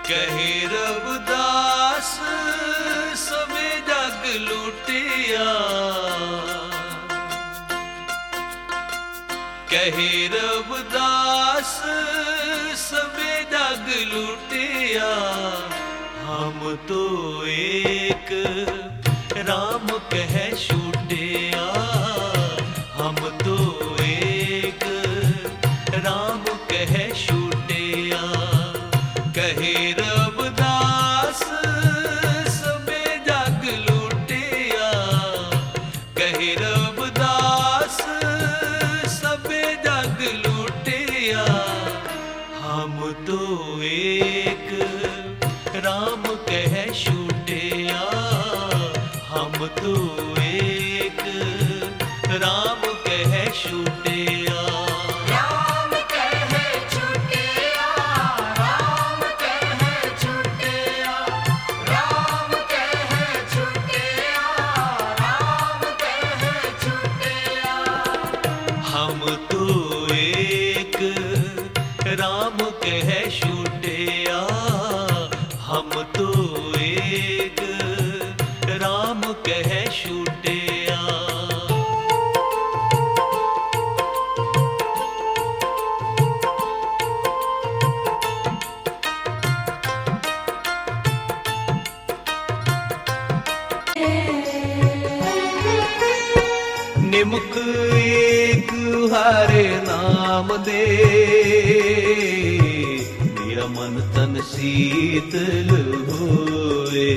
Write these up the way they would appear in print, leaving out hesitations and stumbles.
कहे रविदास सबे जग लुटिया, कहे रविदास सबे जग लुटिया। हम तो एक राम कह छूटिया, हम तो एक राम कह छूटिया। कहे रविदास सबे जग लुटिया, कहे रविदास सबे जग लुटिया। हम तो एक राम कह छूटिया, हम तो एक राम कह छूटिया। राम कह छूटिया, राम कह छूटिया, राम कह छूटिया, राम कह छूटिया। हम तो एक राम कह छूटिया, हम तो एक राम कह छूटिया। निमुख एक हारे नाम दे, मेरा मन तन शीतल होए।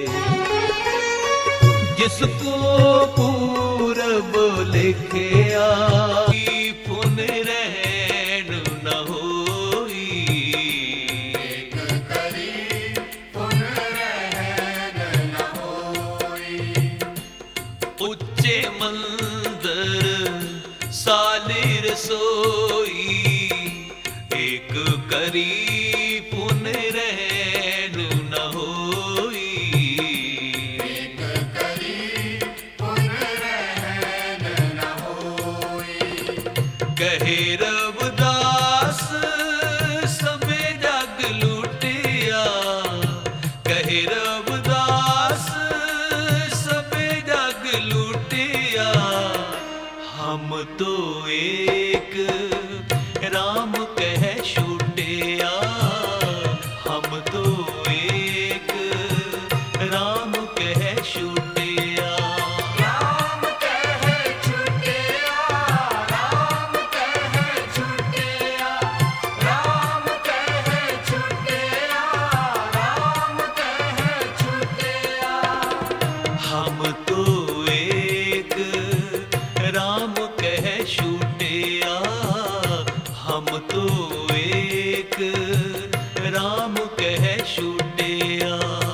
जिसको पूरब लिखिया, पुन रहन न होई। एक करी पुन रहन न होई। उच्चे मंदिर साली रसोई, एक करी पुन रहन न होई। एक करी पुन रहन न होई। कहे रविदास सबे जग लुटिया, कहे रविदास सबे जग लुटिया। हम तो एक राम कह छूटिया, हम तो एक राम कह छूटिया। राम कह छूटिया, राम कह छूटिया, राम कह छूटिया, राम कह छूटिया। हम तो एक राम कह छूटिया, हम तो एक राम कह छूटिया।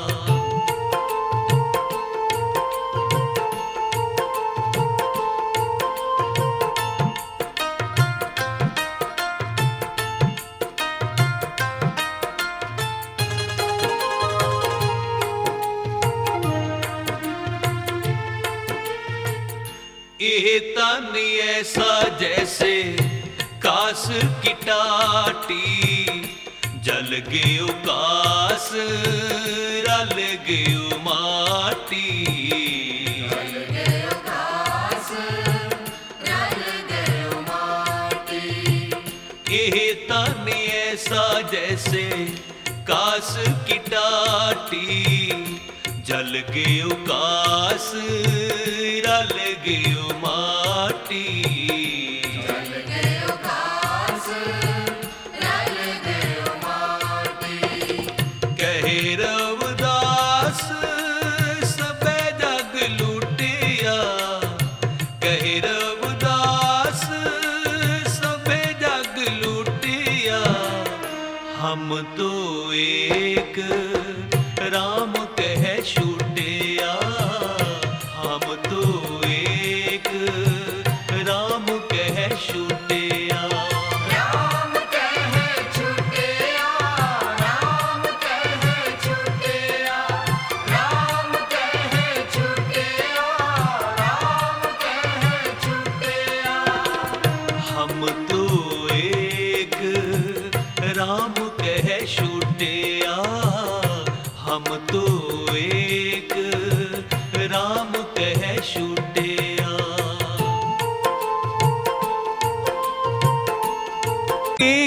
ये तन ऐसा जैसे कास की टाटी, जल गयो कास रल गयो माटी। रल गयो घास, रल गयो माटी। ये तन ऐसा जैसे कास की टाटी, जल गयो कास रल गयो माटी। रल गयो घास, रल गयो माटी। कहे रविदास सबे जग लुटिया, कहे रविदास सबे जग लुटिया। हम तो एक राम कह छूटिया, हम तो एक राम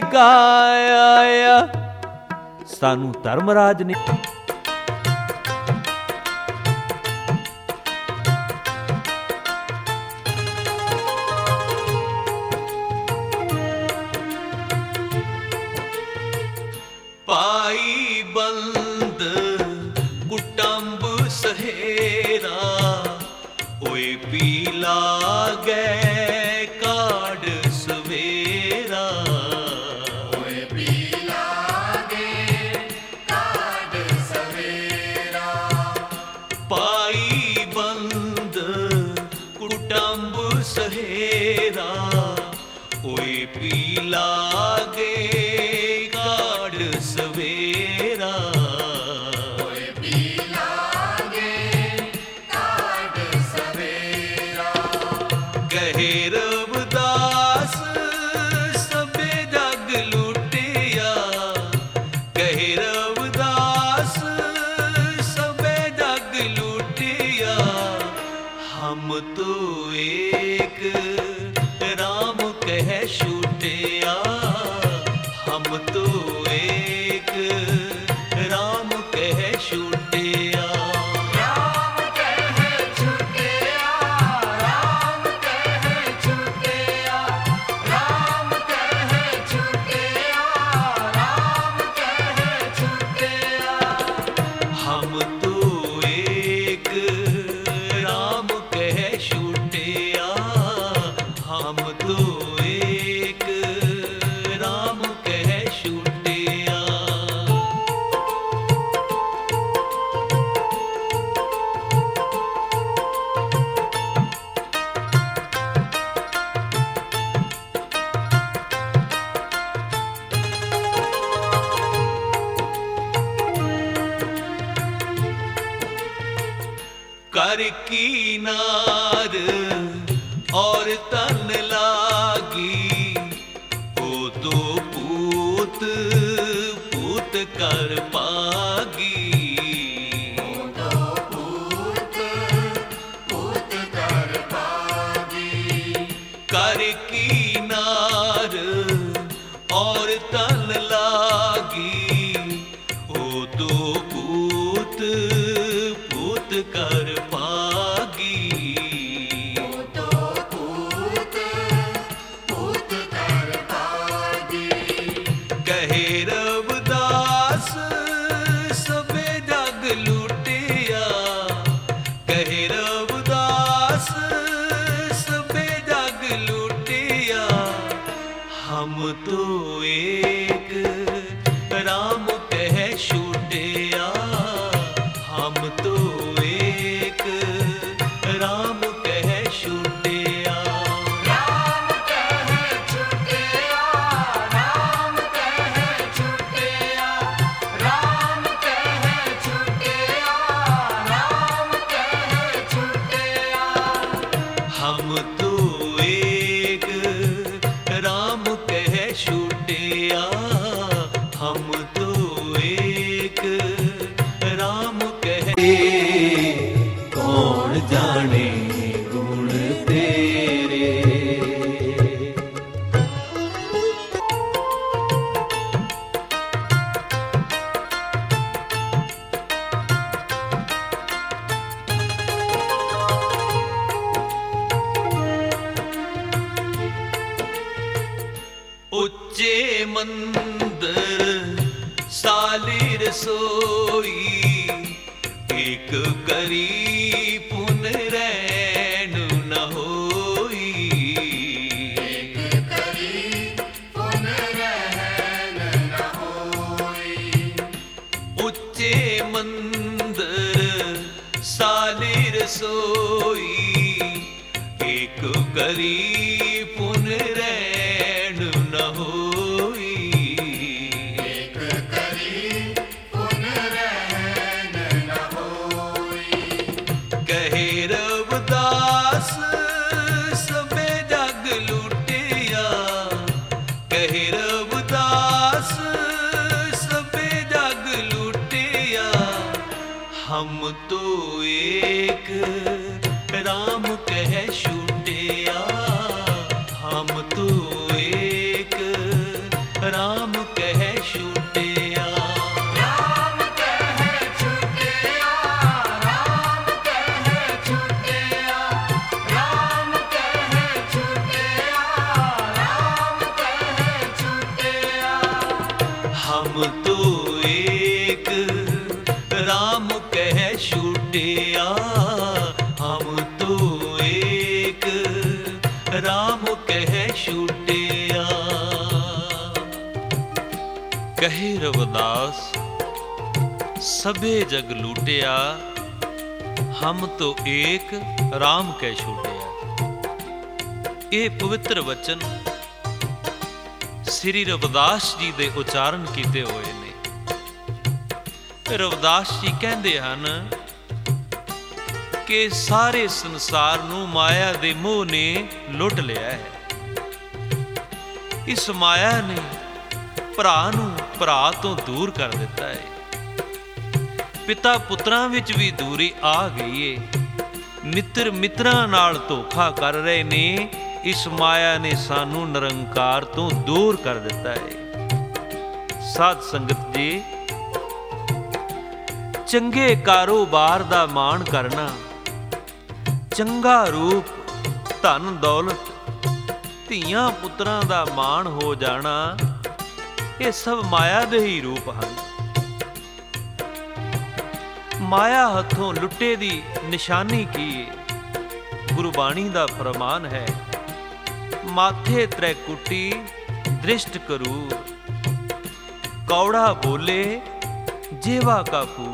ਗਾਇਆ ਸਾਨੂੰ ਧਰਮਰਾਜ ਨੇ ਪਾਈ ਬੰਦ ਕੁਟੰਬ ਸਹੇਰਾ ਓਏ ਪੀ ਲਾਗੈ ਕਾੜ ਸਵੇਰਾ ਓਏ ਪੀ ਲਾਗੇ ਕਾਢ ਸਵੇਰਾ ਪਾਈ ਬੰਦ ਕੁਟੰਬ ਸਹੇਰਾ ਓਏ ਪੀ ਲਾਗੇ ਕਾੜ ਸਵੇਰਾ ਓਏ ਪੀ ਲਾਗੇ ਕਾਢ ਸਵੇਰਾ ਕਹੇ ਰਵਿਦਾਸ ਸਭੇ ਜਗ ਲੁਟਿਆ ਕਹੇ ਰਵਿਦਾਸ ਸਭੇ ਜਗ ਲੁਟਿਆ ਹਮ ਤੋ ਏਕ ਰਾਮ ਕਹਿ ਛੁਟਿਆ ਹਮ ਤੋ ਏਕ ਰਾਮ ਕਹਿ ਛੁਟਿਆ ਰਾਮ ਕਹਿ ਛੁਟਿਆ ਰਾਮ ਕਹਿ ਛੁਟਿਆ ਰਾਮ ਕਹਿ ਛੁਟਿਆ ਰਾਮ ਕਹਿ ਛੁਟਿਆ ਹਮ ਤੋ ਏਕ ਰਾਮ ਕਹਿ ਛੁਟਿਆ ਹਮ ਤੋ ਏਕ ਰਾਮ ਕਹਿ ਛੁਟਿਆ कर कीनार और तन लागी ओ तो पूत पूत कर पागी ਤੋ ਪੂਤ ਪੂਤ ਕਰ ਪਾਗੀ कर कीनार और तन लागी ओ तो पूत पूत कर पागी ਤੋ ਪੂਤ ਪੂਤ ਕਰ ਪਾਗੀ कहे रविदास सभे जग लुटिया कहे रविदास सभे जग लुटिया हम तो एक राम कह छुटिया हम तो एक राम कह छुटिया ਰਾਮ ਕਹਿ ਛੁਟਿਆ ਰਾਮ ਕਹਿ ਛੁਟਿਆ ਰਾਮ ਕਹਿ ਛੁਟਿਆ ਰਾਮ ਕਹਿ ਛੁਟਿਆ हम तो एक राम कह छुटिया हम तो एक राम कह कौन जाने गुण तेरे ਉੱਚੇ ਮੰਦਰ ਸਾਲੀ ਰਸੋਈ ਇੱਕ ਕਰੀ ਪੁਨ ਰੈਣ ਨ ਹੋਈ ਇੱਕ ਕਰੀ ਪੁਨ ਰਹਿਣ ਨ ਹੋਈ ਉੱਚੇ ਮੰਦਰ ਸਾਲੀ ਰਸੋਈ ਇੱਕ ਕਰੀ ਪੁਨ ਰੈਣ ਨ ਹੋਈ ਇੱਕ ਕਰੀ ਪੁਨ ਰਹਿਣ ਨ ਹੋਈ ਕਹੇ ਰਵਿਦਾਸ ਸਭੇ ਜਗ ਲੁਟਿਆ ਕਹੇ ਰਵਿਦਾਸ ਸਭੇ ਜਗ ਲੁਟਿਆ हम तो एक राम कह छुटिया हम तो एक राम ਕਹੇ ਰਵਿਦਾਸ ਸਭੇ ਜਗ ਲੂਟਿਆ, ਹਮ ਤੋ ਏਕ ਰਾਮ ਕੈ ਛੂਟਿਆ। ਇਹ ਪਵਿੱਤਰ ਵਚਨ ਸ੍ਰੀ ਰਵਿਦਾਸ ਜੀ ਦੇ ਉਚਾਰਨ ਕੀਤੇ ਹੋਏ ਨੇ। ਰਵਿਦਾਸ ਜੀ ਕਹਿੰਦੇ ਹਨ ਕਿ ਸਾਰੇ ਸੰਸਾਰ ਨੂੰ ਮਾਇਆ ਦੇ ਮੋਹ ਨੇ ਲੁੱਟ ਲਿਆ ਹੈ। ਇਸ ਮਾਇਆ ਨੇ ਭਰਾ ਨੂੰ ਭਰਾ ਤੋਂ ਦੂਰ ਕਰ ਦਿੱਤਾ ਹੈ। ਪਿਤਾ ਪੁੱਤਰਾਂ ਵਿੱਚ ਵੀ ਦੂਰੀ ਆ ਗਈ ਏ। ਮਿੱਤਰ ਮਿੱਤਰਾਂ ਨਾਲ ਧੋਖਾ ਕਰ ਰਹੇ ਨੇ। ਇਸ ਮਾਇਆ ਨੇ ਸਾਨੂੰ ਨਿਰੰਕਾਰ ਤੋਂ ਦੂਰ ਕਰ ਦਿੱਤਾ ਹੈ। ਸਾਧ ਸੰਗਤ ਜੀ, ਚੰਗੇ ਕਾਰੋਬਾਰ ਦਾ ਮਾਣ ਕਰਨਾ, ਚੰਗਾ ਰੂਪ, ਧਨ ਦੌਲਤ, ਧੀਆਂ ਪੁੱਤਰਾਂ ਦਾ ਮਾਣ ਹੋ ਜਾਣਾ, ਇਹ ਸਭ ਮਾਇਆ ਦੇ ਹੀ ਰੂਪ ਹਨ। ਮਾਇਆ ਹੱਥੋਂ ਲੁੱਟੇ ਦੀ ਨਿਸ਼ਾਨੀ ਕੀ ਹੈ? ਗੁਰਬਾਣੀ ਦਾ ਫਰਮਾਨ ਹੈ, ਮਾਥੇ ਤ੍ਰੈਕੁਟੀ ਦ੍ਰਿਸ਼ਟ ਕਰੂਰ, ਕੌੜਾ ਬੋਲੇ ਜੇਵਾ ਕਾ ਫੂਲ।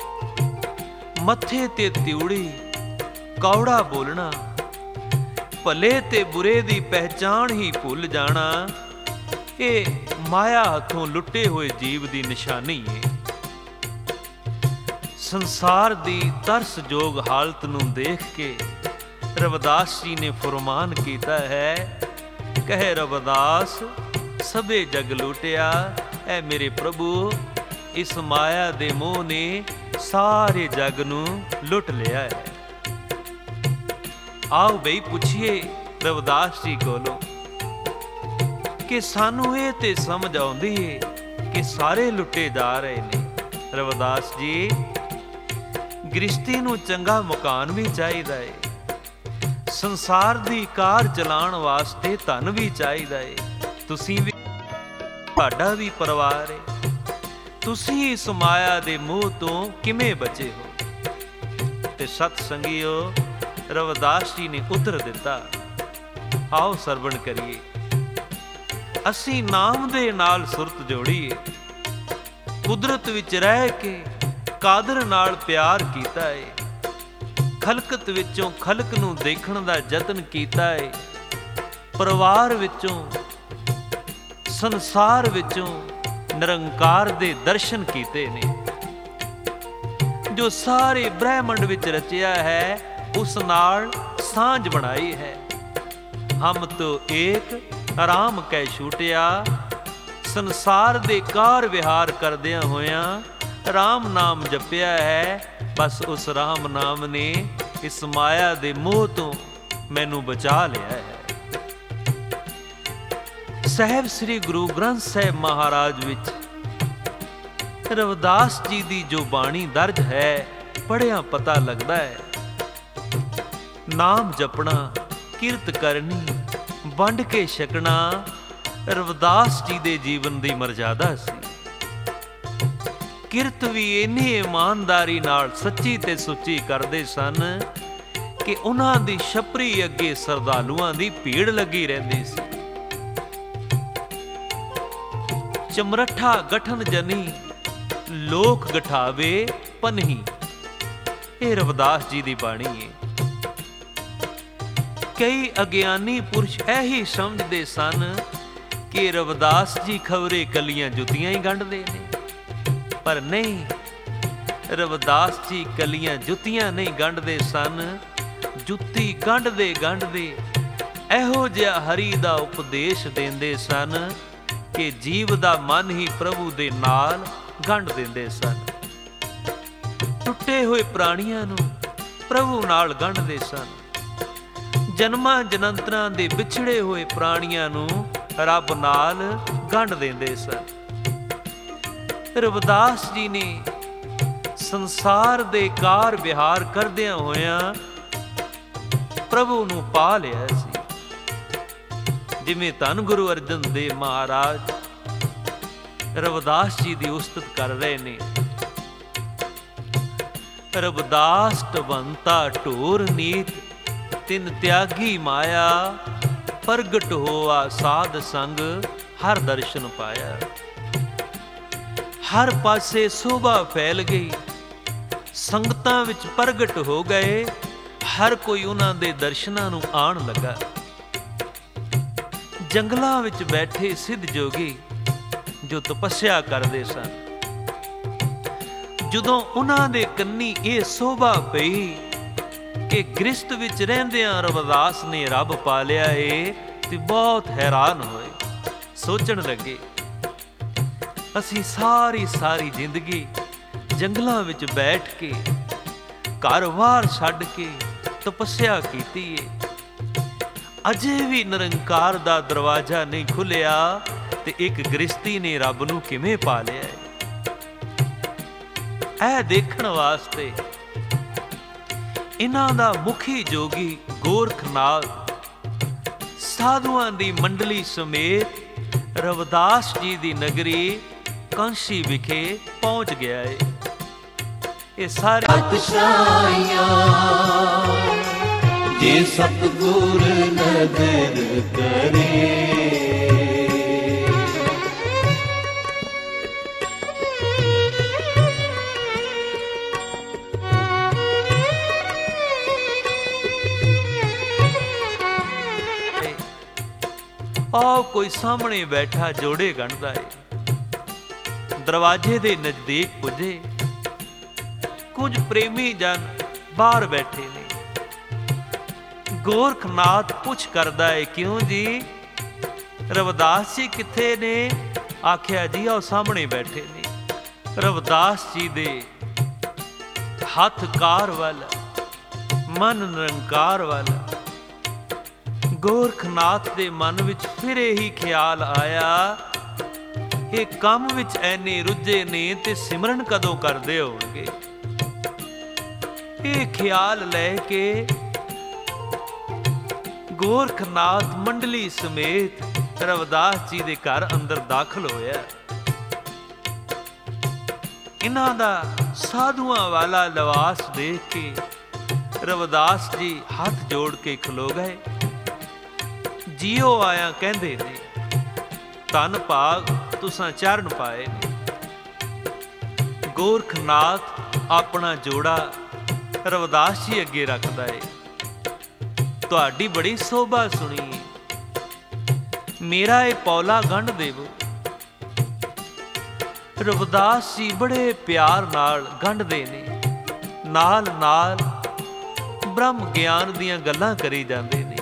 ਮੱਥੇ ਤੇ ਤਿਉੜੀ, ਕੌੜਾ ਬੋਲਣਾ, ਭਲੇ ਤੇ ਬੁਰੇ ਦੀ ਪਹਿਚਾਣ ਹੀ ਭੁੱਲ ਜਾਣਾ, ਇਹ ਮਾਇਆ ਹੱਥੋਂ ਲੁੱਟੇ ਹੋਏ ਜੀਵ ਦੀ ਨਿਸ਼ਾਨੀ ਹੈ। ਸੰਸਾਰ ਦੀ ਤਰਸਯੋਗ ਹਾਲਤ ਨੂੰ ਦੇਖ ਕੇ ਰਵਿਦਾਸ ਜੀ ਨੇ ਫਰਮਾਨ ਕੀਤਾ ਹੈ, ਕਹੇ ਰਵਿਦਾਸ ਸਭੇ ਜਗ ਲੁੱਟਿਆ। ਐ ਮੇਰੇ ਪ੍ਰਭੂ, ਇਸ ਮਾਇਆ ਦੇ ਮੋਹ ਨੇ ਸਾਰੇ ਜਗ ਨੂੰ ਲੁੱਟ ਲਿਆ ਹੈ। ਆਓ ਬਈ ਪੁੱਛੀਏ ਰਵਿਦਾਸ ਜੀ ਕੋਲੋਂ ਕਿ ਸਾਨੂੰ ਇਹ ਤੇ ਸਮਝ ਆਉਂਦੀ ਏ ਕਿ ਸਾਰੇ ਲੁੱਟੇ ਜਾ ਰਹੇ ਨੇ। ਰਵਿਦਾਸ ਜੀ, ਗ੍ਰਿਸ਼ਤੀ ਨੂੰ ਚੰਗਾ ਮਕਾਨ ਵੀ ਚਾਹੀਦਾ ਏ, ਸੰਸਾਰ ਦੀ ਕਾਰ ਚਲਾਉਣ ਵਾਸਤੇ ਧਨ ਵੀ ਚਾਹੀਦਾ ਏ, ਤੁਸੀਂ ਵੀ, ਤੁਹਾਡਾ ਵੀ ਪਰਿਵਾਰ ਏ। ਤੁਸੀਂ ਇਸ ਮਾਇਆ ਦੇ ਮੋਹ ਤੋਂ ਕਿਵੇਂ ਬਚੇ ਹੋ? ਤੇ ਸਤ ਸੰਗੀਓ, ਰਵਿਦਾਸ ਜੀ ਨੇ ਉੱਤਰ ਦਿੱਤਾ। ਆਓ ਸਰਵਣ ਕਰੀਏ। ਅਸੀਂ ਨਾਮ ਦੇ ਨਾਲ ਸੁਰਤ ਜੋੜੀਏ। ਕੁਦਰਤ ਵਿੱਚ ਰਹਿ ਕੇ ਕਾਦਰ ਨਾਲ ਪਿਆਰ ਕੀਤਾ ਏ। ਖਲਕਤ ਵਿੱਚੋਂ ਖਲਕ ਨੂੰ ਦੇਖਣ ਦਾ ਯਤਨ ਕੀਤਾ ਏ। ਪਰਿਵਾਰ ਵਿੱਚੋਂ, ਸੰਸਾਰ ਵਿੱਚੋਂ ਨਿਰੰਕਾਰ ਦੇ ਦਰਸ਼ਨ ਕੀਤੇ ਨੇ। ਜੋ ਸਾਰੇ ਬ੍ਰਹਿਮੰਡ ਵਿੱਚ ਰਚਿਆ ਹੈ, ਉਸ ਨਾਲ ਸਾਂਝ ਬਣਾਈ ਹੈ। ਹਮ ਤੋ ਏਕ ਰਾਮ ਕੈ ਛੂਟਿਆ। ਸੰਸਾਰ ਦੇ ਕਾਰ ਵਿਹਾਰ ਕਰਦਿਆਂ ਹੋਇਆਂ ਰਾਮ ਨਾਮ ਜਪਿਆ ਹੈ। ਬਸ ਉਸ ਰਾਮ ਨਾਮ ਨੇ ਇਸ ਮਾਇਆ ਦੇ ਮੋਹ ਤੋਂ ਮੈਨੂੰ ਬਚਾ ਲਿਆ ਹੈ। ਸਾਹਿਬ ਸ੍ਰੀ ਗੁਰੂ ਗ੍ਰੰਥ ਸਾਹਿਬ ਮਹਾਰਾਜ ਵਿੱਚ ਰਵਿਦਾਸ ਜੀ ਦੀ ਜੋ ਬਾਣੀ ਦਰਜ ਹੈ, ਪੜ੍ਹਿਆਂ ਪਤਾ ਲੱਗਦਾ ਹੈ, ਨਾਮ ਜਪਣਾ, ਕਿਰਤ ਕਰਨੀ, ਵੰਡ ਕੇ ਛਕਣਾ ਰਵਿਦਾਸ ਜੀ ਦੇ ਜੀਵਨ ਦੀ ਮਰਜ਼ਾਦਾ ਸੀ। ਕਿਰਤ ਵੀ ਇੰਨੀ ਇਮਾਨਦਾਰੀ ਨਾਲ ਸੱਚੀ ਤੇ ਸੁੱਚੀ ਕਰਦੇ ਸਨ ਕਿ ਉਹਨਾਂ ਦੀ ਛਪਰੀ ਅੱਗੇ ਸਰਦਾਲੂਆਂ ਦੀ ਭੀੜ ਲੱਗੀ ਰਹਿੰਦੀ ਸੀ। ਚਮਰਠਾ ਗਠਨ ਜਨੀ, ਲੋਕ ਗਠਾਵੇ ਪਨਹੀ, ਇਹ ਰਵਿਦਾਸ ਜੀ ਦੀ ਬਾਣੀ ਹੈ। ਕਈ ਅਗਿਆਨੀ ਪੁਰਸ਼ ਇਹੀ ਸਮਝਦੇ ਸਨ ਕਿ ਰਵਿਦਾਸ ਜੀ ਖਵਰੇ ਕਲੀਆਂ ਜੁੱਤੀਆਂ ਹੀ ਗੰਢਦੇ ਨੇ, ਪਰ ਨਹੀਂ, ਰਵਿਦਾਸ ਜੀ ਕਲੀਆਂ ਜੁੱਤੀਆਂ ਨਹੀਂ ਗੰਢਦੇ ਸਨ। ਜੁੱਤੀ ਗੰਢਦੇ ਗੰਢਦੇ ਇਹੋ ਜਿਹਾ ਹਰੀ ਦਾ ਉਪਦੇਸ਼ ਦਿੰਦੇ ਸਨ ਕਿ ਜੀਵ ਦਾ ਮਨ ਹੀ ਪ੍ਰਭੂ ਦੇ ਨਾਲ ਗੰਢ ਦਿੰਦੇ ਸਨ। ਟੁੱਟੇ ਹੋਏ ਪ੍ਰਾਣੀਆਂ ਨੂੰ ਪ੍ਰਭੂ ਨਾਲ ਗੰਢਦੇ ਸਨ। ਜਨਮਾਂ ਜਨੰਤਰਾਂ ਦੇ ਵਿਛੜੇ ਹੋਏ ਪ੍ਰਾਣੀਆਂ ਨੂੰ ਰੱਬ ਨਾਲ ਗੰਢ ਦਿੰਦੇ ਸਨ। ਰਵਿਦਾਸ ਜੀ ਨੇ ਸੰਸਾਰ ਦੇ ਕਾਰ ਵਿਹਾਰ ਕਰਦਿਆਂ ਹੋਇਆਂ ਪ੍ਰਭੂ ਨੂੰ ਪਾ ਲਿਆ ਸੀ। ਜਿਵੇਂ ਧੰਨ ਗੁਰੂ ਅਰਜਨ ਦੇਵ ਮਹਾਰਾਜ ਰਵਿਦਾਸ ਜੀ ਦੀ ਉਸਤਤ ਕਰ ਰਹੇ ਨੇ। ਰਵਿਦਾਸ ਟਵੰਤਾ ਢੋਰ ਨੀਤ, ਤਿਨ ਤਿਆਗੀ ਮਾਇਆ, ਪ੍ਰਗਟ ਹੋਆ ਸਾਧ ਸੰਗ ਹਰ ਦਰਸ਼ਨ ਪਾਇਆ। ਹਰ ਪਾਸੇ ਸੋਭਾ ਫੈਲ ਗਈ, ਸੰਗਤਾਂ ਵਿੱਚ ਪ੍ਰਗਟ ਹੋ ਗਏ, ਹਰ ਕੋਈ ਉਹਨਾਂ ਦੇ ਦਰਸ਼ਨਾਂ ਨੂੰ ਆਉਣ ਲੱਗਾ। ਜੰਗਲਾਂ ਵਿੱਚ ਬੈਠੇ ਸਿੱਧ ਜੋਗੀ ਜੋ ਤਪੱਸਿਆ ਕਰਦੇ ਸਨ, ਜਦੋਂ ਉਹਨਾਂ ਦੇ ਕੰਨੀ ਇਹ ਸੋਭਾ ਪਈ ਕਿ ਗ੍ਰਿਸ਼ਟ ਵਿੱਚ ਰਹਿੰਦਿਆਂ ਰਵਿਦਾਸ ਨੇ ਰੱਬ ਪਾ ਲਿਆ ਏ, ਤੇ ਬਹੁਤ ਹੈਰਾਨ ਹੋਏ। ਸੋਚਣ ਲੱਗੇ, ਅਸੀਂ ਸਾਰੀ ਜ਼ਿੰਦਗੀ ਜੰਗਲਾਂ ਵਿੱਚ ਬੈਠ ਕੇ, ਘਰ-ਬਾਰ ਛੱਡ ਕੇ ਤਪੱਸਿਆ ਕੀਤੀ ਏ, ਅਜੇ ਵੀ ਨਿਰੰਕਾਰ ਦਾ ਦਰਵਾਜ਼ਾ ਨਹੀਂ ਖੁੱਲਿਆ, ਤੇ ਇੱਕ ਗ੍ਰਿਸ਼ਤੀ ਨੇ ਰੱਬ ਨੂੰ ਕਿਵੇਂ ਪਾ ਲਿਆ ਏ। ਇਹ ਦੇਖਣ ਵਾਸਤੇ ਇਹਨਾਂ ਦਾ ਮੁਖੀ ਜੋਗੀ ਗੋਰਖਨਾਥ ਸਾਧੂਆਂ ਦੀ ਮੰਡਲੀ ਸਮੇਤ ਰਵਿਦਾਸ ਜੀ ਦੀ ਨਗਰੀ ਕਾਂਸ਼ੀ ਵਿਖੇ ਪਹੁੰਚ ਗਿਆ ਏ। ਇਹ ਸਾਰੇ ਪਾਤਸ਼ਾਹੀਆਂ ਜੇ ਸਤਿਗੁਰ ਨਦਰ ਕਰੇ, ਆਹ ਕੋਈ ਸਾਹਮਣੇ ਬੈਠਾ ਜੋੜੇ ਗੰਢਦਾ ਏ। ਦਰਵਾਜ਼ੇ ਦੇ ਨਜ਼ਦੀਕ ਪੁੱਜੇ, ਕੁਝ ਪ੍ਰੇਮੀ ਜਨ ਬਾਹਰ ਬੈਠੇ ਨੇ। ਗੋਰਖਨਾਥ ਪੁੱਛ ਕਰਦਾ ਏ, ਕਿਉਂ ਜੀ, ਰਵਿਦਾਸ ਜੀ ਕਿੱਥੇ ਨੇ? ਆਖਿਆ, ਜੀ ਉਹ ਸਾਹਮਣੇ ਬੈਠੇ ਨੇ। ਰਵਿਦਾਸ ਜੀ ਦੇ ਹੱਥ ਕਾਰ ਵੱਲ, ਮਨ ਨਿਰੰਕਾਰ ਵੱਲ। ਗੋਰਖਨਾਥ ਦੇ ਮਨ ਵਿੱਚ ਫਿਰ ਇਹੀ ਖਿਆਲ ਆਇਆ, ਇਹ ਕੰਮ ਵਿੱਚ ਐਨੇ ਰੁੱਝੇ ਨੇ ਤੇ ਸਿਮਰਨ ਕਦੋਂ ਕਰਦੇ ਹੋਣਗੇ। ਇਹ ਖਿਆਲ ਲੈ ਕੇ ਗੋਰਖਨਾਥ ਮੰਡਲੀ ਸਮੇਤ ਰਵਿਦਾਸ ਜੀ ਦੇ ਘਰ ਅੰਦਰ ਦਾਖਲ ਹੋਇਆ। ਇਹਨਾਂ ਦਾ ਸਾਧੂਆਂ ਵਾਲਾ ਲਿਬਾਸ ਦੇਖ ਕੇ ਰਵਿਦਾਸ ਜੀ ਹੱਥ ਜੋੜ ਕੇ ਖਲੋ ਗਏ। ਜੀਓ ਆਇਆ ਕਹਿੰਦੇ ਨੇ, ਧੰਨ ਭਾਗ ਤੁਸਾਂ ਚਰਨ ਪਾਏ ਨੇ। ਗੋਰਖਨਾਥ ਆਪਣਾ ਜੋੜਾ ਰਵਿਦਾਸ ਜੀ ਅੱਗੇ ਰੱਖਦਾ ਏ। ਤੁਹਾਡੀ ਬੜੀ ਸੋਭਾ ਸੁਣੀ, ਮੇਰਾ ਇਹ ਪੌਲਾ ਗੰਢ ਦੇਵੋ। ਰਵਿਦਾਸ ਜੀ ਬੜੇ ਪਿਆਰ ਨਾਲ ਗੰਢਦੇ ਨੇ, ਨਾਲ ਨਾਲ ਬ੍ਰਹਮ ਗਿਆਨ ਦੀਆਂ ਗੱਲਾਂ ਕਰੀ ਜਾਂਦੇ ਨੇ।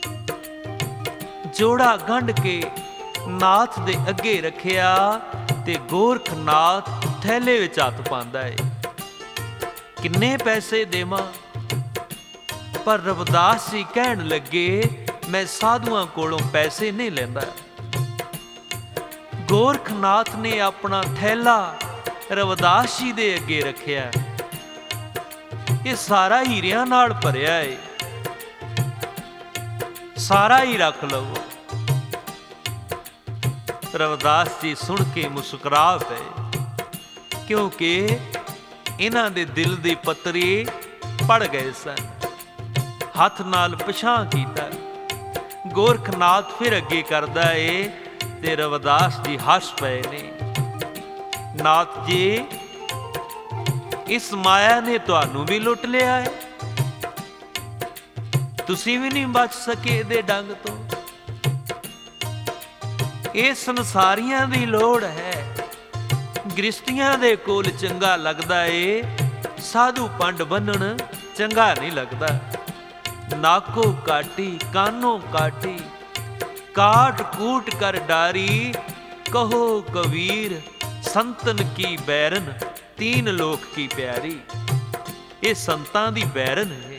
ਜੋੜਾ ਗੰਢ ਕੇ ਨਾਥ ਦੇ ਅੱਗੇ ਰੱਖਿਆ ਤੇ ਗੋਰਖਨਾਥ ਥੈਲੇ ਵਿੱਚ ਹੱਥ ਪਾਉਂਦਾ ਏ। ਕਿੰਨੇ ਪੈਸੇ ਦੇਵਾਂ? ਪਰ ਰਵਿਦਾਸ ਜੀ ਕਹਿਣ ਲੱਗੇ, ਮੈਂ ਸਾਧੂਆਂ ਕੋਲੋਂ ਪੈਸੇ ਨਹੀਂ ਲੈਂਦਾ। ਗੋਰਖਨਾਥ ਨੇ ਆਪਣਾ ਥੈਲਾ ਰਵਿਦਾਸ ਜੀ ਦੇ ਅੱਗੇ ਰੱਖਿਆ। ਇਹ ਸਾਰਾ ਹੀਰਿਆਂ ਨਾਲ ਭਰਿਆ ਏ, ਸਾਰਾ ਹੀ ਰੱਖ ਲਵੋ। ਰਵਿਦਾਸ ਜੀ ਸੁਣ ਕੇ ਮੁਸਕਰਾ ਪਏ, ਕਿਉਂਕਿ ਇਹਨਾਂ ਦੇ ਦਿਲ ਦੀ ਪੱਤਰੀ ਪੜ ਗਏ ਸਨ। ਹੱਥ ਨਾਲ ਪਿਛਾਂਹ ਕੀਤਾ। ਗੋਰਖਨਾਥ ਫਿਰ ਅੱਗੇ ਕਰਦਾ ਏ ਤੇ ਰਵਿਦਾਸ ਜੀ ਹੱਸ ਪਏ ਨੇ। ਨਾਥ ਜੀ, ਇਸ ਮਾਇਆ ਨੇ ਤੁਹਾਨੂੰ ਵੀ ਲੁੱਟ ਲਿਆ ਹੈ, ਤੁਸੀਂ ਵੀ ਨਹੀਂ ਬਚ ਸਕੇ ਇਹਦੇ ਡੰਗ ਤੋਂ। ਇਹ ਸੰਸਾਰੀਆਂ ਦੀ ਲੋੜ ਹੈ, ਗ੍ਰਿਸ਼ਤੀਆਂ ਦੇ ਕੋਲ ਚੰਗਾ ਲੱਗਦਾ ਏ, ਸਾਧੂ ਪੰਡ ਬੰਨਣ ਚੰਗਾ ਨਹੀਂ ਲੱਗਦਾ। ਨਾਕੋ ਕਾਟੀ ਕਾਨੋ ਕਾਟੀ, ਕਾਟ ਕੂਟ ਕਰ ਡਾਰੀ, ਕਹੋ ਕਬੀਰ ਸੰਤਨ ਕੀ ਬੈਰਨ, ਤੀਨ ਲੋਕ ਕੀ ਪਿਆਰੀ। ਇਹ ਸੰਤਾਂ ਦੀ ਬੈਰਨ ਹੈ,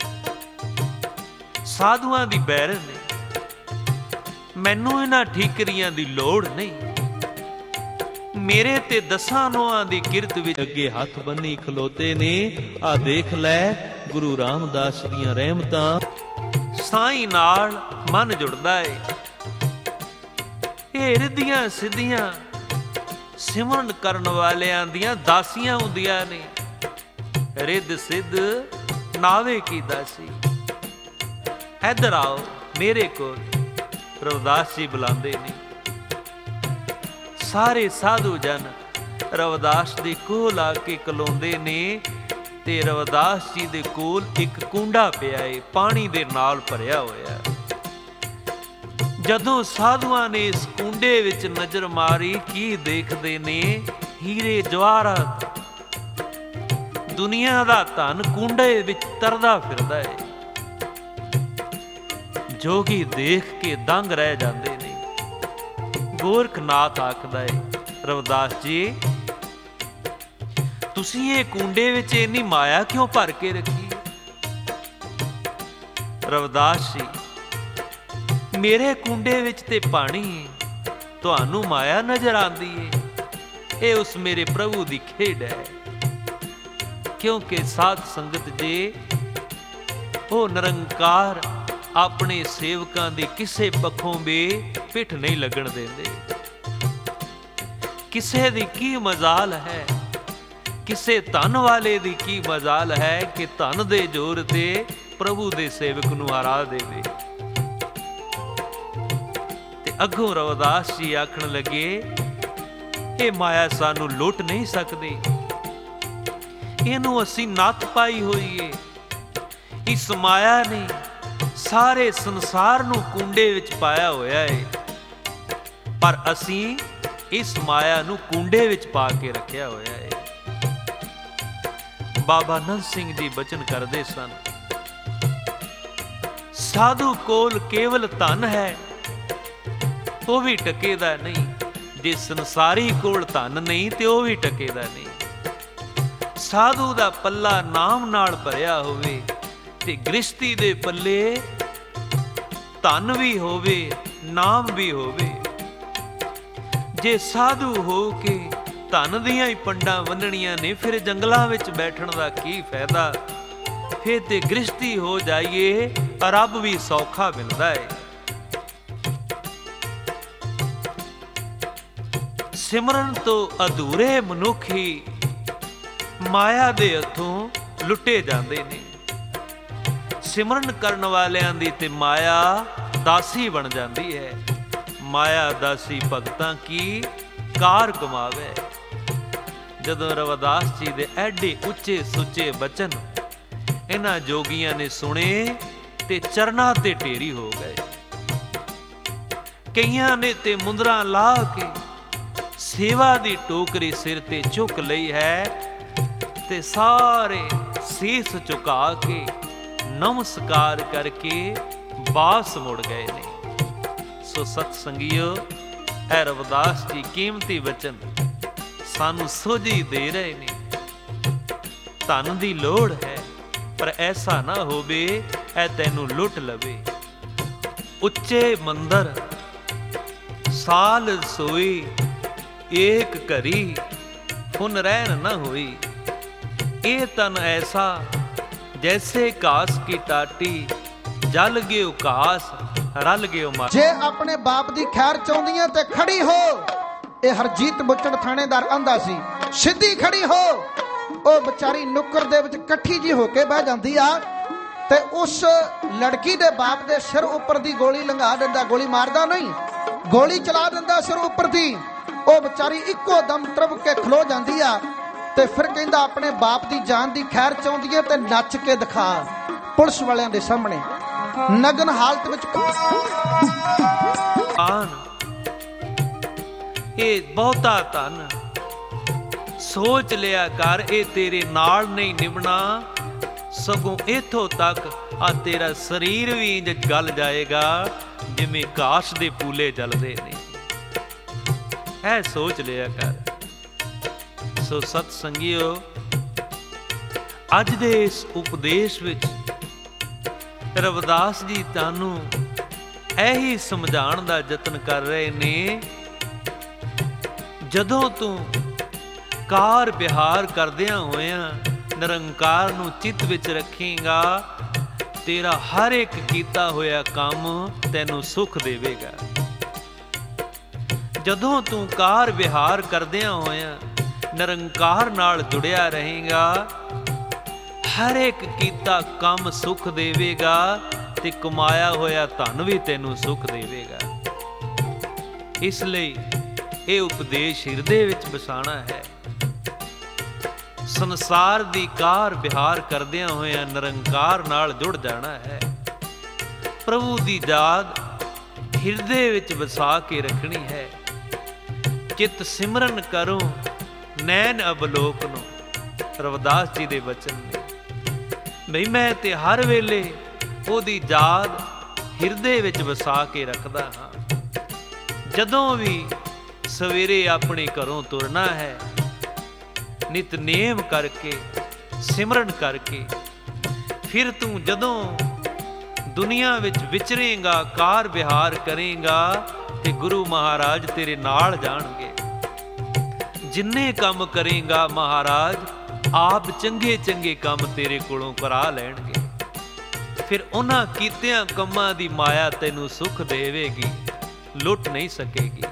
ਸਾਧੂਆਂ ਦੀ ਬੈਰਨ ਹੈ। ਮੈਨੂੰ ਇਹਨਾਂ ਠੀਕਰੀਆਂ ਦੀ ਲੋੜ ਨਹੀਂ। ਮੇਰੇ ਤੇ 10 ਨੋਆਂ ਦੀ ਕਿਰਤ ਵਿੱਚ ਅੱਗੇ ਹੱਥ ਬੰਨੀ ਖਲੋਤੇ ਨੇ। ਆ ਦੇਖ ਲੈ, ਗੁਰੂ ਰਾਮਦਾਸ ਦੀਆਂ ਰਹਿਮਤਾਂ। ਸਾਈਂ ਨਾਲ ਮਨ ਜੁੜਦਾ ਏ। ਇਹ ਰਿੱਧੀਆਂ ਸਿੱਧੀਆਂ ਸਿਮਰਨ ਕਰਨ ਵਾਲਿਆਂ ਦੀਆਂ ਦਾਸੀਆਂ ਹੁੰਦੀਆਂ ਨੇ। ਰਿੱਧ ਸਿੱਧ ਨਾਵੇ ਕੀ ਦਾਸੀ। ਇੱਧਰ ਆਓ ਮੇਰੇ ਕੋਲ, ਰਵਿਦਾਸ ਜੀ ਬੁਲਾਉਂਦੇ ਨੇ। ਸਾਰੇ ਸਾਧੂ ਜਨ ਰਵਿਦਾਸ ਦੇ ਕੋਲ ਆ ਕੇ ਖਲੋਂਦੇ ਨੇ ਤੇ ਰਵਿਦਾਸ ਜੀ ਦੇ ਕੋਲ ਇੱਕ ਕੂੰਡਾ ਪਿਆ ਏ, ਪਾਣੀ ਦੇ ਨਾਲ ਭਰਿਆ ਹੋਇਆ। ਜਦੋਂ ਸਾਧੂਆਂ ਨੇ ਇਸ ਕੂੰਡੇ ਵਿੱਚ ਨਜ਼ਰ ਮਾਰੀ, ਕੀ ਦੇਖਦੇ ਨੇ? ਹੀਰੇ ਜਵਾਹਰਾਤ, ਦੁਨੀਆ ਦਾ ਧਨ ਕੂੰਡੇ ਵਿੱਚ ਤਰਦਾ ਫਿਰਦਾ ਏ। ਜੋਗੀ ਦੇਖ ਕੇ ਦੰਗ ਰਹਿ ਜਾਂਦੇ ਨੇ। ਗੋਰਖਨਾਥ ਆਖਦਾ ਏ, ਰਵਿਦਾਸ ਜੀ ਤੁਸੀਂ ਇਹ ਕੂੰਡੇ ਵਿੱਚ ਇੰਨੀ ਮਾਇਆ ਕਿਉਂ ਭਰ ਕੇ ਰੱਖੀ? ਰਵਿਦਾਸ ਜੀ, ਮੇਰੇ ਕੂੰਡੇ ਵਿੱਚ ਤੇ ਪਾਣੀ ਹੈ, ਤੁਹਾਨੂੰ ਮਾਇਆ ਨਜ਼ਰ ਆਉਂਦੀ ਏ। ਇਹ ਉਸ ਮੇਰੇ ਪ੍ਰਭੂ ਦੀ ਖੇਡ ਹੈ, ਕਿਉਂਕਿ ਸਾਧ ਸੰਗਤ ਜੀ, ਉਹ ਨਿਰੰਕਾਰ ਆਪਣੇ ਸੇਵਕਾਂ ਦੀ ਕਿਸੇ ਪੱਖੋਂ ਵੀ ਪਿੱਠ ਨਹੀਂ ਲੱਗਣ ਦਿੰਦੇ। ਕਿਸੇ ਦੀ ਕੀ ਮਜ਼ਾਲ ਹੈ, ਕਿਸੇ ਧਨ ਵਾਲੇ ਦੀ ਕੀ ਮਜ਼ਾਲ ਹੈ ਕਿ ਧਨ ਦੇ ਜ਼ੋਰ ਤੇ ਪ੍ਰਭੂ ਦੇ ਸੇਵਕ ਨੂੰ ਹਰਾ ਦੇਵੇ। ਤੇ ਅੱਗੋਂ ਰਵਿਦਾਸ ਜੀ ਆਖਣ ਲੱਗੇ, ਇਹ ਮਾਇਆ ਸਾਨੂੰ ਲੁੱਟ ਨਹੀਂ ਸਕਦੀ, ਇਹਨੂੰ ਅਸੀਂ ਨੱਥ ਪਾਈ ਹੋਈ ਏ। ਇਸ ਮਾਇਆ ਨੇ ਸਾਰੇ ਸੰਸਾਰ ਨੂੰ ਕੁੰਡੇ ਵਿੱਚ ਪਾਇਆ ਹੋਇਆ ਏ, ਪਰ ਅਸੀਂ ਇਸ ਮਾਇਆ ਨੂੰ ਕੁੰਡੇ ਵਿੱਚ ਪਾ ਕੇ ਰੱਖਿਆ ਹੋਇਆ ਏ। ਬਾਬਾ ਨੰਦ ਸਿੰਘ ਜੀ ਬਚਨ ਕਰਦੇ ਸਨ, ਸਾਧੂ ਕੋਲ ਕੇਵਲ ਧਨ ਹੈ, ਉਹ ਵੀ ਟਕੇਦਾ ਨਹੀਂ। ਜੇ ਸੰਸਾਰੀ ਕੋਲ ਧਨ ਨਹੀਂ ਤੇ ਉਹ ਵੀ ਟਕੇਦਾ ਨਹੀਂ। ਸਾਧੂ ਦਾ ਪੱਲਾ ਨਾਮ ਨਾਲ ਭਰਿਆ ਹੋਵੇ ਤੇ ਗ੍ਰਸਤੀ ਦੇ ਪੱਲੇ ਧਨ ਵੀ ਹੋਵੇ, ਨਾਮ ਵੀ ਹੋਵੇ। ਜੇ ਸਾਧੂ ਹੋ ਕੇ ਧਨ ਦੀਆਂ ਹੀ ਪੰਡਾਂ ਵੰਡਣੀਆਂ ਨੇ, ਫਿਰ ਜੰਗਲਾਂ ਵਿੱਚ ਬੈਠਣ ਦਾ ਕੀ ਫਾਇਦਾ? ਫਿਰ ਤੇ ਗ੍ਰਸਤੀ ਹੋ ਜਾਈਏ, ਰੱਬ ਵੀ ਸੌਖਾ ਮਿਲਦਾ ਹੈ। ਸਿਮਰਨ ਤੋਂ ਅਧੂਰੇ ਮਨੁੱਖ ਹੀ ਮਾਇਆ ਦੇ ਹੱਥੋਂ ਲੁੱਟੇ ਜਾਂਦੇ ਨੇ। ਸਿਮਰਨ ਕਰਨ ਵਾਲਿਆਂ ਦੀ ਤੇ ਮਾਇਆ ਦਾਸੀ ਬਣ ਜਾਂਦੀ ਹੈ। ਮਾਇਆ ਦਾਸੀ ਭਗਤਾਂ ਕੀ ਕਾਰ ਕਮਾਵੇ। ਜਦੋਂ ਰਵਿਦਾਸ ਜੀ ਦੇ ਐਡੇ ਉੱਚੇ ਸੁੱਚੇ ਬਚਨ ਇਹਨਾਂ ਜੋਗੀਆਂ ਨੇ ਸੁਣੇ ਤੇ ਚਰਨਾਂ ਤੇ ਢੇਰੀ ਹੋ ਗਏ। ਕਈਆਂ ਨੇ ਤੇ ਮੁੰਦਰਾਂ ਲਾ ਕੇ ਸੇਵਾ ਦੀ ਟੋਕਰੀ ਸਿਰ ਤੇ ਚੁੱਕ ਲਈ ਹੈ ਤੇ ਸਾਰੇ ਸੀਸ ਝੁਕਾ ਕੇ ਨਮਸਕਾਰ ਕਰਕੇ ਬਾਸ ਮੁੜ ਗਏ ਨੇ। ਸੋ ਸਤ ਸੰਗੀਓ, ਇਹ ਰਵਿਦਾਸ ਜੀ ਕੀਮਤੀ ਬਚਨ ਸਾਨੂੰ ਸੋਝੀ ਦੇ ਰਹੇ ਨੇ। ਧਨ ਦੀ ਲੋੜ ਹੈ, ਪਰ ਐਸਾ ਨਾ ਹੋਵੇ ਇਹ ਤੈਨੂੰ ਲੁੱਟ ਲਵੇ। ਉੱਚੇ ਮੰਦਰ ਸਾਲ ਸੋਈ, ਏਕ ਘਰੀ ਫੁਨ ਰਹਿਣ ਨਾ ਹੋਈ। ਇਹ ਤਨ ਐਸਾ ਜੈਸੇ ਘਾਸ ਕੀ ਟਾਟੀ, ਜਲ ਗਿਓ ਘਾਸ ਰਲ ਗਿਓ ਮਾਟੀ। ਜੇ ਆਪਣੇ ਬਾਪ ਦੀ ਖੈਰ ਚਾਹੁੰਦੀਆਂ ਤੇ ਖੜੀ ਹੋ। ਇਹ ਹਰਜੀਤ ਬੁੱਚੜ ਥਾਣੇਦਾਰ ਆਂਦਾ ਸੀ, ਸਿੱਧੀ ਖੜੀ ਹੋ। ਉਹ ਵਿਚਾਰੀ ਨੁੱਕਰ ਦੇ ਵਿੱਚ ਇਕੱਠੀ ਜੀ ਹੋ ਕੇ ਬਹਿ ਜਾਂਦੀ ਆ ਤੇ ਉਸ ਲੜਕੀ ਦੇ ਬਾਪ ਦੇ ਸਿਰ ਉੱਪਰ ਦੀ ਗੋਲੀ ਲੰਘਾ ਦਿੰਦਾ। ਗੋਲੀ ਮਾਰਦਾ ਨਹੀਂ, ਗੋਲੀ ਚਲਾ ਦਿੰਦਾ ਸਿਰ ਉੱਪਰ ਦੀ। ਉਹ ਵਿਚਾਰੀ ਇੱਕੋ ਦਮ ਤਰਬ ਕੇ ਖਲੋ ਜਾਂਦੀ ਆ ਤੇ ਫਿਰ ਕਹਿੰਦਾ, ਆਪਣੇ ਬਾਪ ਦੀ ਜਾਨ ਦੀ ਖੈਰ ਚਾਹੁੰਦੀ ਹੈ ਤੇ ਨੱਚ ਕੇ ਦਿਖਾ ਪੁਲਿਸ ਵਾਲਿਆਂ ਦੇ ਸਾਹਮਣੇ ਨਗਨ ਹਾਲਤ ਵਿੱਚ। ਇਹ ਬਹੁਤਾ ਧਨ ਸੋਚ ਲਿਆ ਕਰ, ਇਹ ਤੇਰੇ ਨਾਲ ਨਹੀਂ ਨਿਭਣਾ, ਸਗੋਂ ਇਥੋਂ ਤੱਕ ਆ ਤੇਰਾ ਸਰੀਰ ਵੀ ਇੰਜ ਗਲ ਜਾਏਗਾ ਜਿਵੇਂ ਘਾਸ ਦੇ ਪੂਲੇ ਜਲਦੇ ਨੇ। ਇਹ ਸੋਚ ਲਿਆ ਕਰ। ਸੋ ਸਤ ਸੰਗੀਓ, ਅੱਜ ਦੇ ਇਸ ਉਪਦੇਸ਼ ਵਿੱਚ ਰਵਿਦਾਸ ਜੀ ਤੁਹਾਨੂੰ ਇਹੀ ਸਮਝਾਉਣ ਦਾ ਯਤਨ ਕਰ ਰਹੇ ਨੇ, ਜਦੋਂ ਤੂੰ ਕਾਰ ਵਿਹਾਰ ਕਰਦਿਆਂ ਹੋਇਆਂ ਨਿਰੰਕਾਰ ਨੂੰ ਚਿੱਤ ਵਿੱਚ ਰੱਖੇਂਗਾ, ਤੇਰਾ ਹਰ ਇੱਕ ਕੀਤਾ ਹੋਇਆ ਕੰਮ ਤੈਨੂੰ ਸੁੱਖ ਦੇਵੇਗਾ। ਜਦੋਂ ਤੂੰ ਕਾਰ ਵਿਹਾਰ ਕਰਦਿਆਂ ਹੋਇਆਂ ਨਿਰੰਕਾਰ ਨਾਲ ਜੁੜਿਆ ਰਹੇਗਾ, ਹਰ ਇੱਕ ਕੀਤਾ ਕੰਮ ਸੁੱਖ ਦੇਵੇਗਾ ਤੇ ਕਮਾਇਆ ਹੋਇਆ ਧਨ ਵੀ ਤੈਨੂੰ ਸੁੱਖ ਦੇਵੇਗਾ। ਇਸ ਲਈ ਇਹ ਉਪਦੇਸ਼ ਹਿਰਦੇ ਵਿੱਚ ਵਸਾਉਣਾ ਹੈ। ਸੰਸਾਰ ਦੀ ਕਾਰ ਵਿਹਾਰ ਕਰਦਿਆਂ ਹੋਇਆਂ ਨਿਰੰਕਾਰ ਨਾਲ ਜੁੜ ਜਾਣਾ ਹੈ। ਪ੍ਰਭੂ ਦੀ ਯਾਦ ਹਿਰਦੇ ਵਿੱਚ ਵਸਾ ਕੇ ਰੱਖਣੀ ਹੈ। ਚਿੱਤ ਸਿਮਰਨ ਕਰੋ ਨੈਣ ਅਬਲੋਕ ਨੂੰ, ਰਵਿਦਾਸ ਜੀ ਦੇ ਬਚਨ ਨੇ। ਬਈ ਮੈਂ ਤੇ ਹਰ ਵੇਲੇ ਉਹਦੀ ਯਾਦ ਹਿਰਦੇ ਵਿੱਚ ਵਸਾ ਕੇ ਰੱਖਦਾ ਹਾਂ। ਜਦੋਂ ਵੀ ਸਵੇਰੇ ਆਪਣੇ ਘਰੋਂ ਤੁਰਨਾ ਹੈ, ਨਿਤਨੇਮ ਕਰਕੇ ਸਿਮਰਨ ਕਰਕੇ, ਫਿਰ ਤੂੰ ਜਦੋਂ ਦੁਨੀਆ ਵਿੱਚ ਵਿਚਰੇਂਗਾ, ਕਾਰ ਵਿਹਾਰ ਕਰੇਂਗਾ, ਤੇ ਗੁਰੂ ਮਹਾਰਾਜ ਤੇਰੇ ਨਾਲ ਜਾਣਗੇ। ਜਿੰਨੇ ਕੰਮ ਕਰੇਂਗਾ ਮਹਾਰਾਜ ਆਪ ਚੰਗੇ ਚੰਗੇ ਕੰਮ ਤੇਰੇ ਕੋਲੋਂ ਕਰਾ ਲੈਣਗੇ। ਫਿਰ ਉਹਨਾਂ ਕੀਤਿਆਂ ਕੰਮਾਂ ਦੀ ਮਾਇਆ ਤੈਨੂੰ ਸੁੱਖ ਦੇਵੇਗੀ, ਲੁੱਟ ਨਹੀਂ ਸਕੇਗੀ।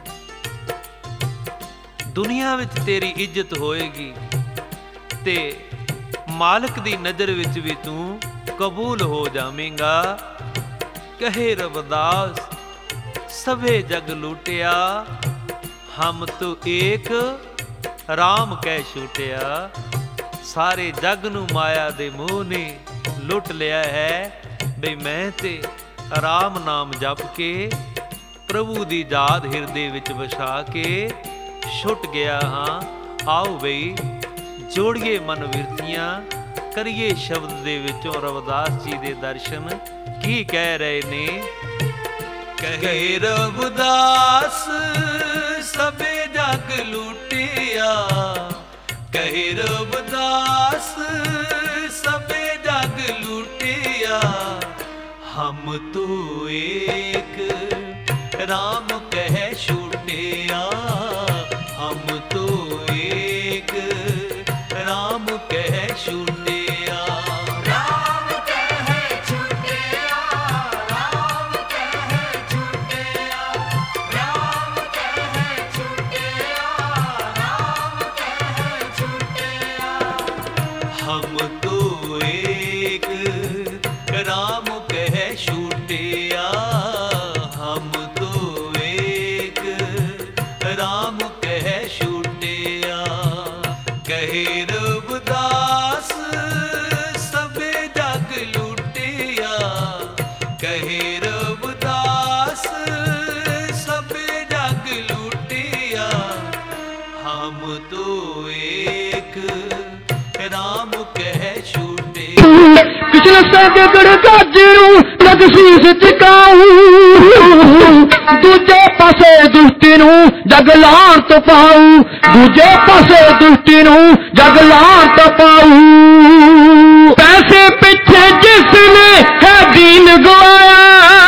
ਦੁਨੀਆ ਵਿੱਚ ਤੇਰੀ ਇੱਜ਼ਤ ਹੋਏਗੀ ਤੇ ਮਾਲਕ ਦੀ ਨਜ਼ਰ ਵਿੱਚ ਵੀ ਤੂੰ ਕਬੂਲ ਹੋ ਜਾਵੇਂਗਾ। ਕਹੇ ਰਵਿਦਾਸ ਸਭੇ ਜਗ ਲੂਟਿਆ, ਹਮ ਤੋ ਏਕ ਰਾਮ ਕਹਿ ਛੂਟਿਆ। ਸਾਰੇ ਜਗ ਨੂੰ ਮਾਇਆ ਦੇ ਮੋਹ ਨੇ ਲੁੱਟ ਲਿਆ ਹੈ। ਬਈ ਮੈਂ ਤੇ ਰਾਮ ਨਾਮ ਜਪ ਕੇ ਪ੍ਰਭੂ ਦੀ ਯਾਦ ਹਿਰਦੇ ਵਿੱਚ ਵਸਾ ਕੇ ਛੁੱਟ ਗਿਆ ਹਾਂ। ਆਓ ਬਈ ਜੋੜੀਏ ਮਨ ਵਿਰਤੀਆਂ, ਕਰੀਏ ਸ਼ਬਦ ਦੇ ਵਿੱਚੋਂ ਰਵਿਦਾਸ ਜੀ ਦੇ ਦਰਸ਼ਨ ਕੀ ਕਹਿ ਰਹੇ ਨੇ। ਕਹੇ ਰਵਿਦਾਸ ਸਭੇ ਜਗ ਲੂਟਿਆ, ਕਹੇ ਰਵਿਦਾਸ ਸਭੇ ਜਗ ਲੂਟਿਆ। ਹਮ ਤੋ ਏਕ ਰਾਮ ਕਹਿ ਛੂਟਿਆ, ਹਮ ਤੋ ਏਕ ਰਾਮ ਕਹਿ ਛੂਟਿਆ। ਰਾਮ ਕਹਿ ਛੁਟਿਆ, ਰਾਮ ਕਹਿ ਛੁਟਿਆ, ਰਾਮ ਕਹਿ ਛੁਟਿਆ, ਰਾਮ ਕਹਿ ਛੁਟਿਆ। ਹਮ ਤੋ ਏਕ ਰਾਮ ਕਹਿ ਛੂਟਿਆ, ਹਮ ਤੋ ਏਕ ਰਾਮ ਕਹਿ ਛੂਟਿਆ। ਕਹੇ ਰਵਿਦਾਸ ਸਭੇ ਜਗ ਲੂਟਿਆ, ਕਹੇ ਰਵਿਦਾਸ ਸਭੇ ਜਗ ਲੂਟਿਆ। ਹਮ ਤੋ ਏਕ ਰਾਮ ਕਹਿ ਛੂਟਿਆ। कृष्ण से गड़ गाजरू लग शीस टिकाऊ, दूजे पासे दुष्टी नू जग लांत पाऊ, दूजे पासे दुष्टी नू जग लांत पाऊ। पैसे पिछे जिसने है दीन गवाया,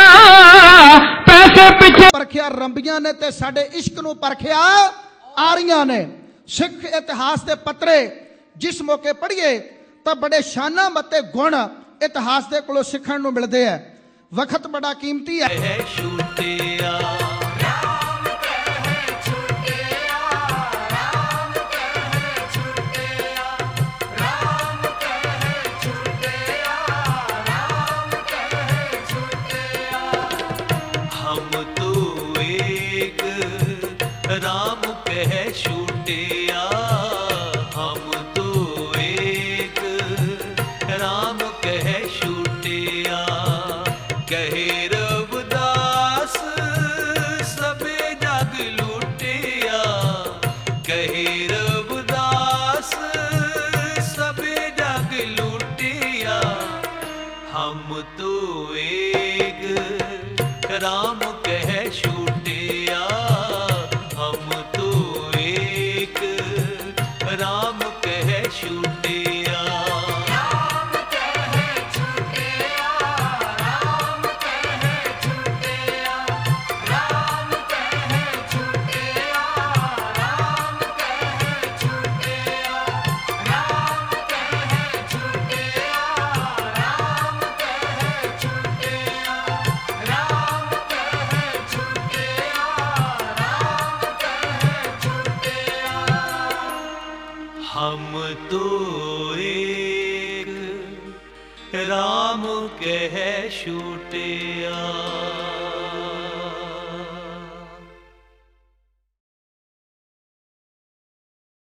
पैसे पिछे ਪਰਖਿਆ ਰੰਬੀਆਂ ਨੇ ਤੇ ਸਾਡੇ ਇਸ਼ਕ ਨੂੰ ਪਰਖਿਆ ਆਰੀਆਂ ਨੇ। ਸਿੱਖ ਇਤਿਹਾਸ ਦੇ ਪੱਤਰੇ ਜਿਸ ਮੌਕੇ ਪੜ੍ਹੀਏ ਤਾਂ ਬੜੇ ਸ਼ਾਨਾਂ ਅਤੇ ਗੁਣ ਇਤਿਹਾਸ ਦੇ ਕੋਲੋਂ ਸਿੱਖਣ ਨੂੰ ਮਿਲਦੇ ਆ। ਵਕਤ ਬੜਾ ਕੀਮਤੀ ਹੈ। ਕਹਿ ਛੂਟਿਆ, ਰਾਮ ਕਹਿ ਛੁਟਿਆ, ਰਾਮ ਕਹਿ ਛੁਟਿਆ, ਰਾਮ ਕਹਿ ਛੁਟਿਆ, ਰਾਮ ਕਹਿ ਛੁਟਿਆ। ਹਮ ਤੋ ਏਕ ਰਾਮ ਕਹਿ ਛੂਟਿਆ, ਹਮ ਤੋ ਏਕ ਰਾਮ ਕਹਿ ਛੂਟਿਆ। ਕਹੇ ਰਵਿਦਾਸ ਸਭੇ ਜਗ ਲੂਟਿਆ, ਕਹੇ ਰਵਿਦਾਸ ਸਭੇ ਜਗ ਲੂਟਿਆ। ਹਮ ਤੋ ਏਕ ਰਾਮ ਕਹਿ ਛੂਟਿਆ, ਹਮ ਤੋ ਏਕ ਰਾਮ ਕਹਿ ਛੂਟਿਆ। ਰਾਮ ਕਹਿ ਛੁਟਿਆ, ਰਾਮ ਕਹਿ ਛੁਟਿਆ, ਰਾਮ ਕਹਿ ਛੁਟਿਆ, ਰਾਮ ਕਹਿ ਛੁਟਿਆ, ਰਾਮ ਕਹਿ ਛੁਟਿਆ, ਰਾਮ ਕਹਿ ਛੁਟਿਆ, ਰਾਮ ਕਹਿ ਛੁਟਿਆ, ਰਾਮ ਕਹਿ ਛੁਟਿਆ। ਹਮ ਤੋ ਏਕ ਰਾਮ ਕਹਿ ਛੂਟਿਆ।